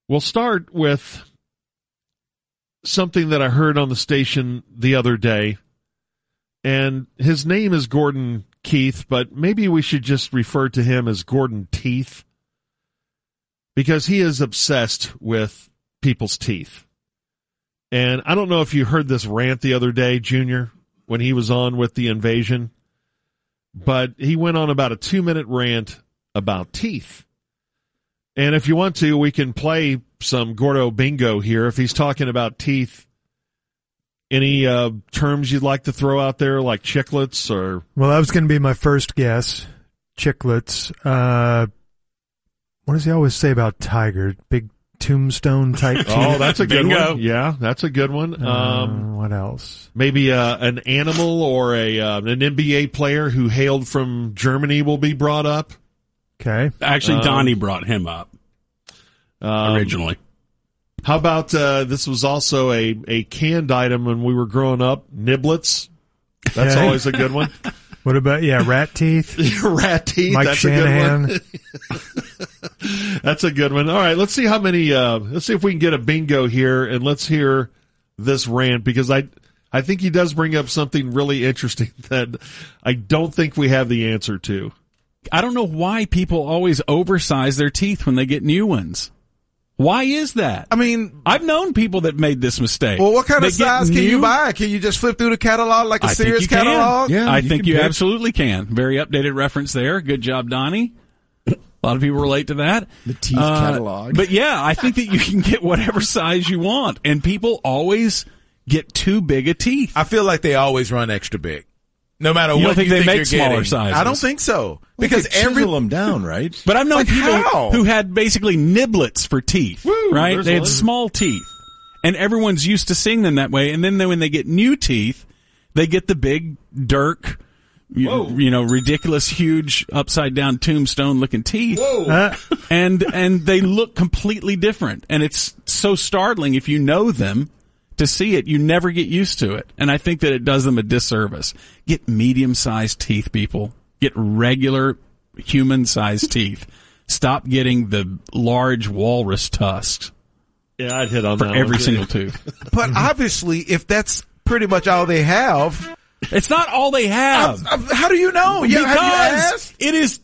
We'll start with something that I heard on the station the other day, and his name is Gordon Keith, but maybe we should just refer to him as Gordon Teeth, because he is obsessed with people's teeth. And I don't know if you heard this rant the other day, Junior, when he was on with the Invasion, but he went on about a 2-minute rant about teeth. And if you want to, we can play some Gordo Bingo here. If he's talking about teeth, any terms you'd like to throw out there, like chiclets or... Well, that was going to be my first guess. Chiclets. What does he always say about tiger? Big tombstone type teeth? Oh, that's a good Bingo. one. Yeah, that's a good one. What else? Maybe an animal or an NBA player who hailed from Germany will be brought up. Okay. Actually, Donnie brought him up originally. How about this was also a canned item when we were growing up, niblets. That's Okay. always a good one. What about, rat teeth? Rat teeth. Mike That's Shanahan. a good one. That's a good one. All right, let's see how many, let's see if we can get a bingo here, and let's hear this rant, because I think he does bring up something really interesting that I don't think we have the answer to. I don't know why people always oversize their teeth when they get new ones. Why is that? I mean, I've known people that made this mistake. well, what kind They of get size can you new- buy? Can you just flip through the catalog like a I think Sears you can. catalog? Yeah, I you think can you pick. absolutely can. Very updated reference there. Good job, Donnie. A lot of people relate to that. The teeth catalog. But yeah, I think that you can get whatever size you want, and people always get too big a teeth. I feel like they always run extra big. No matter You what don't think you they think make you're smaller getting. sizes? I don't think so. Because Because every them down, right? But I've known Like people how? who had basically niblets for teeth, right? there's They had one. small teeth, and everyone's used to seeing them that way. And then when they get new teeth, they get the big Dirk, you know, ridiculous, huge, upside down tombstone looking teeth, and they look completely different. And it's so startling if you know them. To see it, you never get used to it. And I think that it does them a disservice. Get medium-sized teeth, people. Get regular human-sized teeth. Stop getting the large walrus tusks Yeah, I'd hit on for that every one, too. single tooth. But obviously, if that's pretty much all they have, It's not all they have. how do you know? Yeah, have you Because asked? it is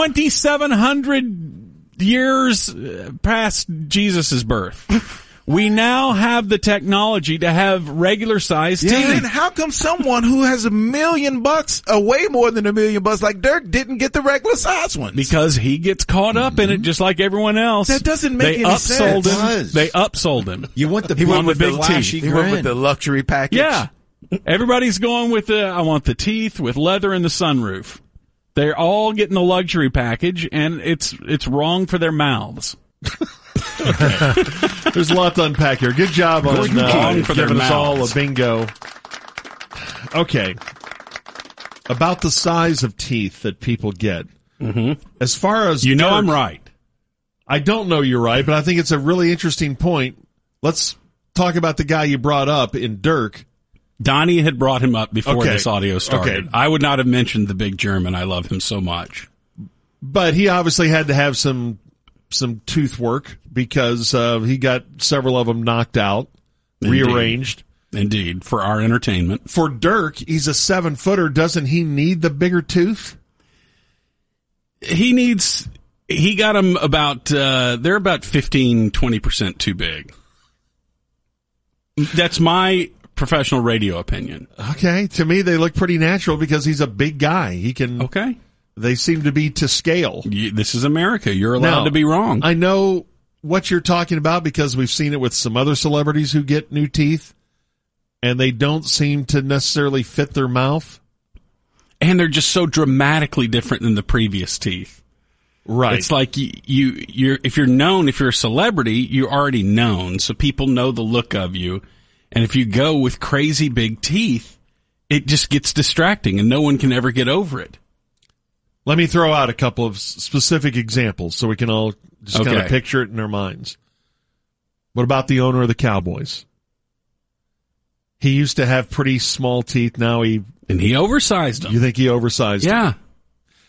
2,700 years past Jesus' birth. We now have the technology to have regular sized Then teeth. how come someone who has $1 million, way more than $1 million, like Dirk, didn't get the regular size ones? Because he gets caught up in it just like everyone else. That doesn't make they any upsold sense. him. It does. They upsold him. You want the He went big, with big flashy teeth. He went with grin. the luxury package. Yeah. Everybody's going with I want the teeth with leather and the sunroof. They're all getting the luxury package, and it's wrong for their mouths. There's a lot to unpack here. Good job on Wrong for their giving us all a mouths. bingo. Okay. About the size of teeth that people get. Mm-hmm. As far as You know Dirk, I'm right. I don't know you're right, but I think it's a really interesting point. Let's talk about the guy you brought up in Dirk. Donnie had brought him up before Okay. this audio started. Okay. I would not have mentioned the big German. I love him so much. But he obviously had to have some tooth work because he got several of them knocked out, Indeed. rearranged. Indeed, for our entertainment. For Dirk, he's a 7-footer. Doesn't he need the bigger tooth? He got them about, they're about 15, 20% too big. That's my professional radio opinion. Okay, to me they look pretty natural because he's a big guy. He can. Okay. They seem to be to scale. This is America. You're allowed Now, to be wrong. I know what you're talking about because we've seen it with some other celebrities who get new teeth, and they don't seem to necessarily fit their mouth. And they're just so dramatically different than the previous teeth. Right. It's like you're if you're known, if you're a celebrity, you're already known, so people know the look of you. And if you go with crazy big teeth, it just gets distracting, and no one can ever get over it. Let me throw out a couple of specific examples so we can all just kind of Okay. picture it in our minds. What about the owner of the Cowboys? He used to have pretty small teeth. Now And he oversized them. you think he oversized them? Yeah.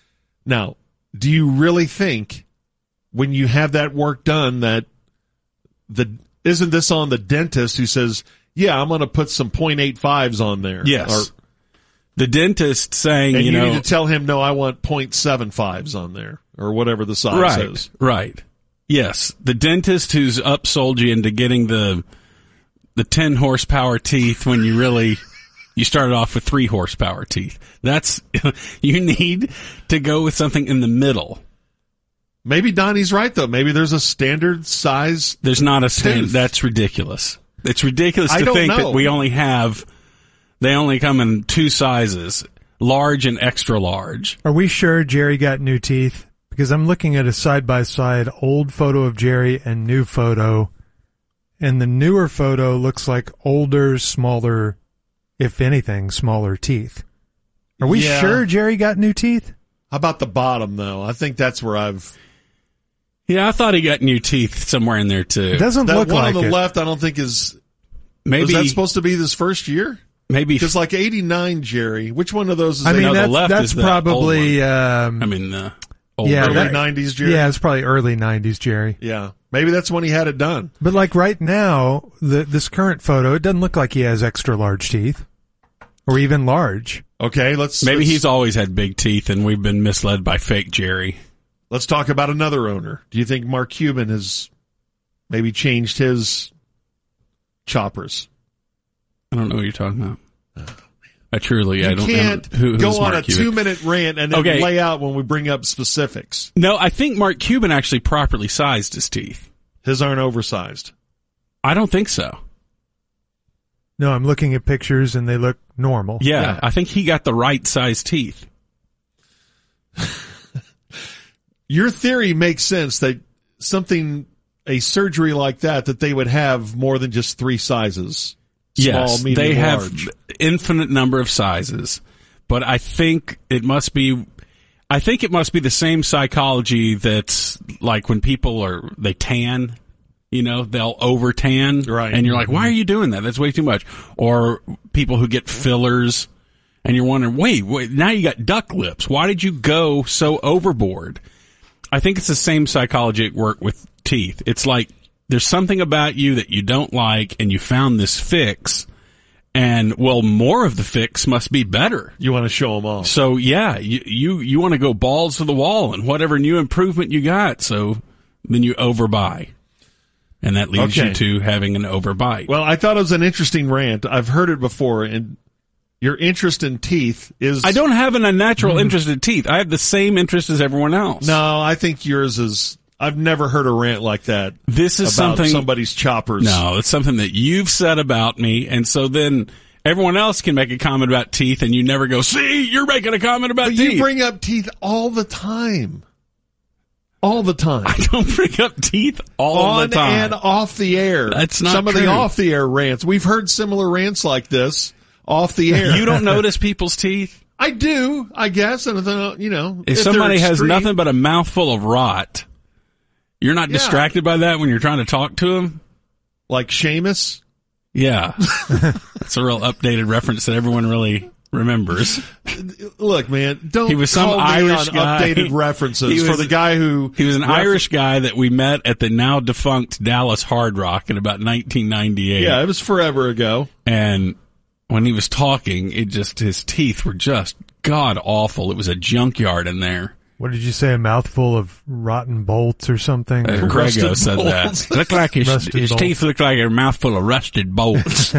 Now, do you really think when you have that work done that isn't this on the dentist who says, yeah, I'm going to put some .85s on there? Yes. The dentist saying, And you know, need to tell him, no, I want .75s on there, or whatever the size is. Right. Yes. The dentist who's upsold you into getting the 10 horsepower teeth when you started off with 3 horsepower teeth. You need to go with something in the middle. Maybe Donnie's right, though. Maybe there's a standard size. There's not a tooth. That's ridiculous. It's ridiculous I to don't think know. that they only come in 2 sizes, large and extra large. Are we sure Jerry got new teeth? Because I'm looking at a side-by-side old photo of Jerry and new photo, and the newer photo looks like older, smaller, if anything, smaller teeth. Are we Yeah. sure Jerry got new teeth? How about the bottom, though? I think that's where Yeah, I thought he got new teeth somewhere in there too. It doesn't that look one like on the it. left, I don't think was Maybe that supposed to be this first year? maybe Because like 89 Jerry, which one of those is I mean, No, the that's, left that's is the probably, I mean the old yeah, early that- 90s Jerry? yeah, it's probably early 90s Jerry. Yeah. Maybe that's when he had it done. But like right now, this current photo, it doesn't look like he has extra large teeth. Or even large. Okay, maybe he's always had big teeth and we've been misled by fake Jerry. Let's talk about another owner. Do you think Mark Cuban has maybe changed his choppers? I don't know what you're talking about. I truly, I You don't. can't who's go on Mark a Cuban? 2-minute rant and then Okay. lay out when we bring up specifics. No, I think Mark Cuban actually properly sized his teeth. His aren't oversized. I don't think so. No, I'm looking at pictures and they look normal. Yeah, I think he got the right size teeth. Your theory makes sense that a surgery like that they would have more than just 3 sizes. Small, Yes, medium, they have large. infinite number of sizes, but I think it must be the same psychology that's like when people they tan, they'll over tan, Right. and you're like, why are you doing that? That's way too much. Or people who get fillers, and you're wondering, wait, now you got duck lips. Why did you go so overboard? I think it's the same psychology at work with teeth. It's like there's something about you that you don't like, and you found this fix, and more of the fix must be better. You want to show them off. So yeah, you want to go balls to the wall and whatever new improvement you got. So then you overbuy, and that leads Okay. you to having an overbite. Well, I thought it was an interesting rant. I've heard it before, and your interest in teeth is... I don't have an unnatural interest in teeth. I have the same interest as everyone else. No, I think yours is... I've never heard a rant like that. This is about something... somebody's choppers. No, it's something that you've said about me, and so then everyone else can make a comment about teeth, and you never go, see, you're making a comment about But teeth. you bring up teeth all the time. All the time. I don't bring up teeth all On the time. and off the air. That's not Some of the true. off the air rants. We've heard similar rants like this off the air. You don't notice people's teeth? I do, I guess. And If somebody has nothing but a mouthful of rot, you're not Yeah. distracted by that when you're trying to talk to him? like Seamus. Yeah. That's a real updated reference that everyone really remembers. Look, man, don't He was some call me Irish on guy. updated references He for was- the guy who... He was an Irish guy that we met at the now defunct Dallas Hard Rock in about 1998. Yeah, it was forever ago. And when he was talking, his teeth were just god awful. It was a junkyard in there. What did you say? A mouthful of rotten bolts or something? Grego Rusted said bolts. that. Looked like his Rusted bolts. teeth looked like a mouthful of rusted bolts.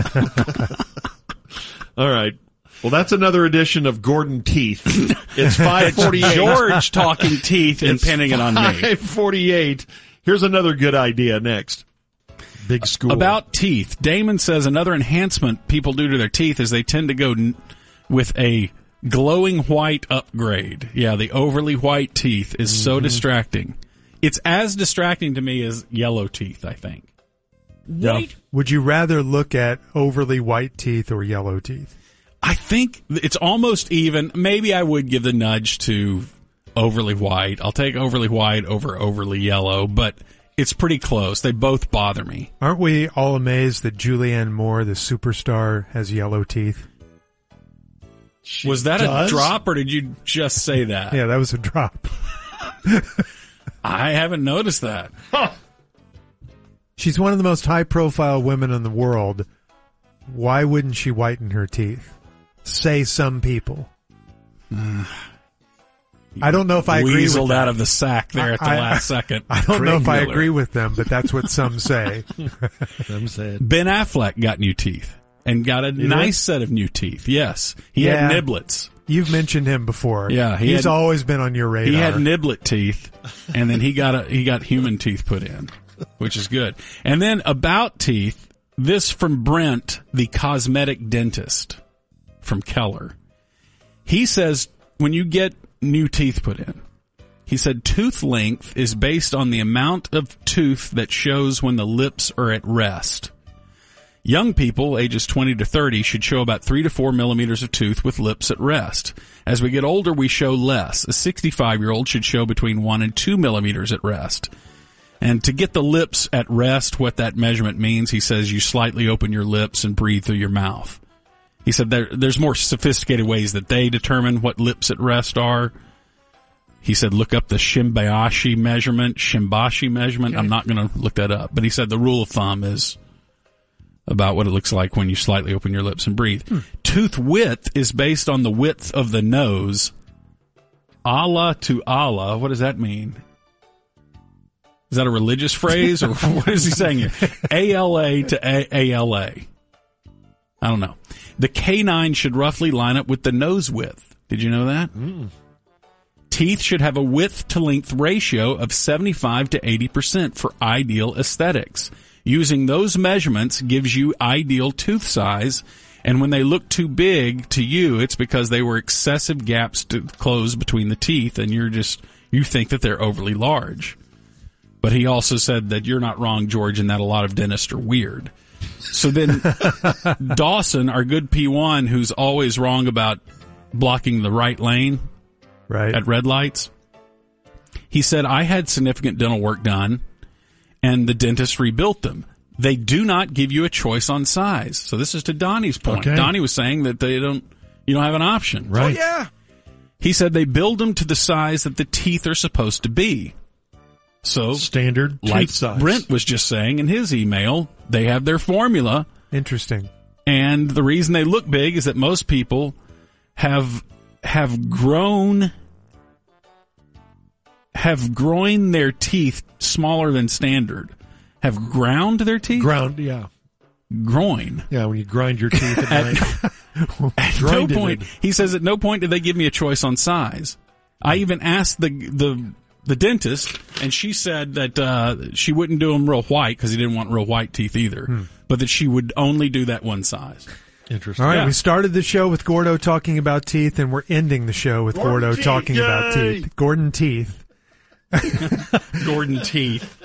All right. Well, that's another edition of Gordon Teeth. It's 5:48. George talking teeth and pinning it on me. 5:48. Here's another good idea next. Big school. About teeth, Damon says another enhancement people do to their teeth is they tend to go with a glowing white upgrade. Yeah, the overly white teeth is so distracting. It's as distracting to me as yellow teeth, I think. White? Would you rather look at overly white teeth or yellow teeth? I think it's almost even. Maybe I would give the nudge to overly white. I'll take overly white over overly yellow, but it's pretty close. They both bother me. Aren't we all amazed that Julianne Moore, the superstar, has yellow teeth? Was that does? a drop, or did you just say that? Yeah, that was a drop. I haven't noticed that. She's one of the most high-profile women in the world. Why wouldn't she whiten her teeth? Say some people. I don't know if I agree with Weaseled that. out of the sack there at the last second. I don't know Craig if I Miller. agree with them, but that's what some say. I'm saying. Ben Affleck got new teeth and got a nice set of new teeth. Yes. He Yeah. had niblets. You've mentioned him before. Yeah, he's had- always been on your radar. He had niblet teeth, and then he got human teeth put in, which is good. And then about teeth, this from Brent, the cosmetic dentist from Keller. He says when you get new teeth put in, he said tooth length is based on the amount of tooth that shows when the lips are at rest. Young people, ages 20 to 30, should show about 3 to 4 millimeters of tooth with lips at rest. As we get older, we show less. A 65-year-old should show between 1 and 2 millimeters at rest. And to get the lips at rest, what that measurement means, he says you slightly open your lips and breathe through your mouth. He said there's more sophisticated ways that they determine what lips at rest are. He said look up the Shimbashi measurement. Okay. I'm not going to look that up. But he said the rule of thumb is about what it looks like when you slightly open your lips and breathe. Tooth width is based on the width of the nose. Allah to Allah. What does that mean? Is that a religious phrase, or what is he saying here? ALA to ALA. I don't know. The canine should roughly line up with the nose width. Did you know that? Teeth should have a width to length ratio of 75 to 80% for ideal aesthetics. Using those measurements gives you ideal tooth size, and when they look too big to you, it's because they were excessive gaps to close between the teeth, and you think that they're overly large. But he also said that you're not wrong, George, and that a lot of dentists are weird. So then Dawson, our good P1, who's always wrong about blocking the right lane at red lights, he said, I had significant dental work done, and the dentist rebuilt them. They do not give you a choice on size. So this is to Donnie's point. Okay. Donnie was saying that you don't have an option. Right. Oh, yeah. He said they build them to the size that the teeth are supposed to be. So Standard like tooth size. Brent was just saying in his email, they have their formula. Interesting. And the reason they look big is that most people have grown their teeth smaller than standard. Have ground their teeth? Ground, yeah. Groin. Yeah, when you grind your teeth at night. At no point, he says, at no point did they give me a choice on size. I even asked the dentist, and she said that she wouldn't do them real white because he didn't want real white teeth either, but that she would only do that one size. Interesting. All right, Yeah. we started the show with Gordo talking about teeth, and we're ending the show with Gordo Teeth, talking about yay! teeth. Gordon Teeth. Gordon Teeth.